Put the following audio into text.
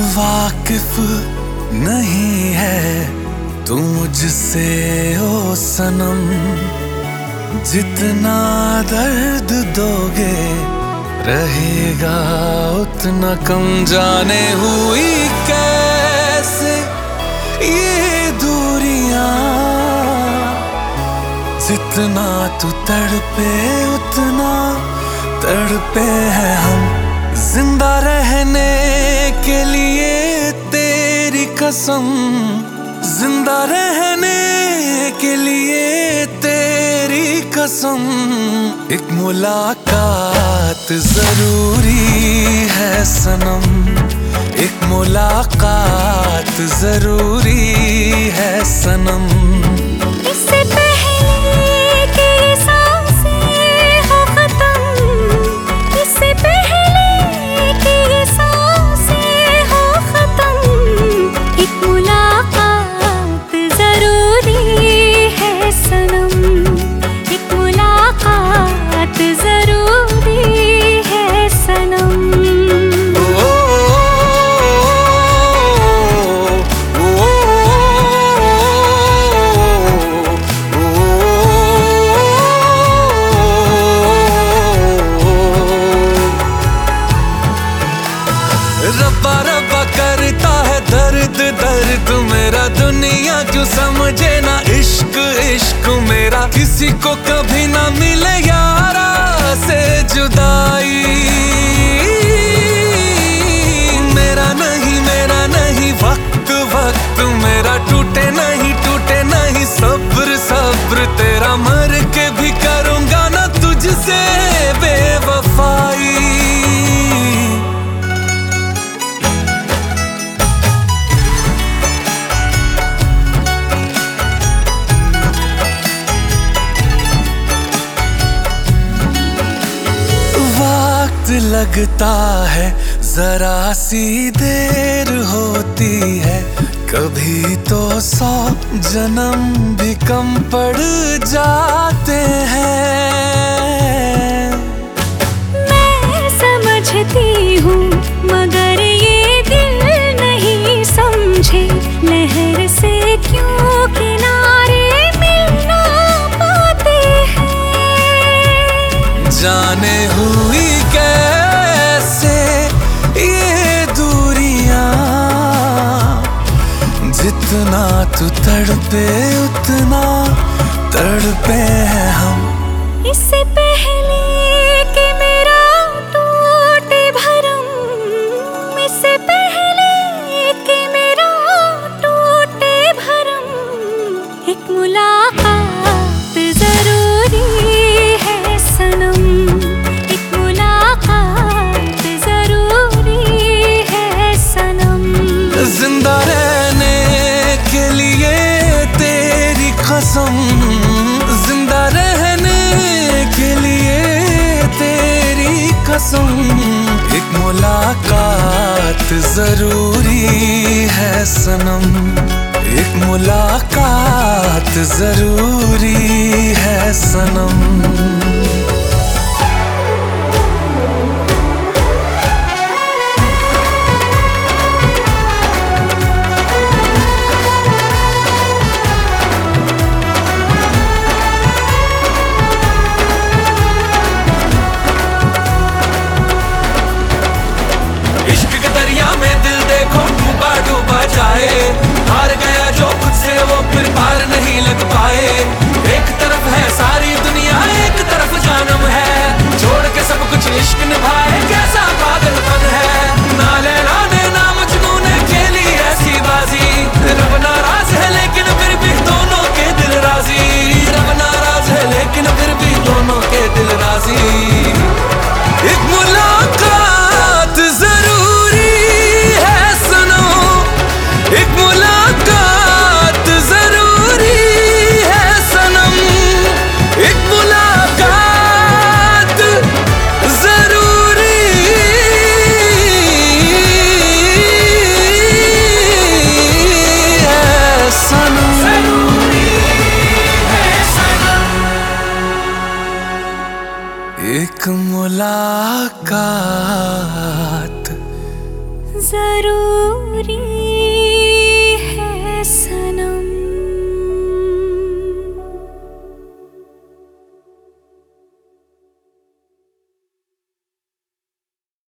वाकिफ नहीं है तू मुझसे ओ सनम, जितना दर्द दोगे रहेगा उतना कम। जाने हुई कैसे ये दूरियां, जितना तू तड़पे उतना तड़पे हैं हम। जिंदा रहने के लिए तेरी कसम, जिंदा रहने के लिए तेरी कसम। एक मुलाकात जरूरी है सनम, एक मुलाकात जरूरी है सनम। इससे पहले कि ये सांसें हो खत्म, इससे पहले कि ये सांसें हो खत्म, एक मुलाकात जरूरी है सनम, एक मुलाकात जरूरी है सनम। रब्बा रब्बा करता है दर्द दर्द मेरा, दुनिया क्यों समझे ना इश्क इश्क मेरा। किसी को कभी ना मिले यारा से जुदाई, मेरा नहीं वक्त वक्त मेरा। टूटे नहीं सब्र सब्र तेरा, मर के भी करूंगा ना तुझसे बेवफाई। लगता है जरा सी देर होती है, कभी तो 100 जन्म भी कम पड़ जाते हैं। मैं समझती हूँ मगर ये दिल नहीं समझे, लहर से क्यों किनारे मिल ना पाते हैं। जाने हुई कैसे ये दूरियां, जितना तू तड़पे उतना तड़पे हैं हम। इससे पहले कि मेरा टूटे भरम, इससे पहले कि मेरा टूटे भरम, एक मुलाकात जरूरी है सनम, एक मुलाकात जरूरी है सनम। जिंदा रहने के लिए तेरी कसम, जिंदा रहने के लिए तेरी कसम। एक मुलाकात जरूरी है सनम, एक मुलाकात जरूरी है सनम। हार गया जो खुद से वो फिर पार नहीं लग पाए। एक तरफ है सारी दुनिया एक तरफ जानम है, छोड़ के सब कुछ इश्क निभाए कैसा पागलपन है। ना लैला ने ना मजनू ने खेली ऐसी बाजी, रब नाराज है लेकिन फिर भी दोनों के दिल राजी। रब नाराज है लेकिन फिर भी दोनों के दिल राजी। एक मुलाकात जरूरी है सुनो, एक मुलाकात जरूरी है सनम, एक मुलाकात जरूरी है सनम, जरूरी है सनम। एक मुलाकात